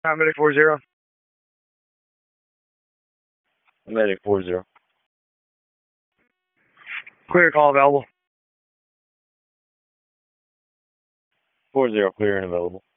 Medic 40. Medic 40. Clear call available. 40, clear and available.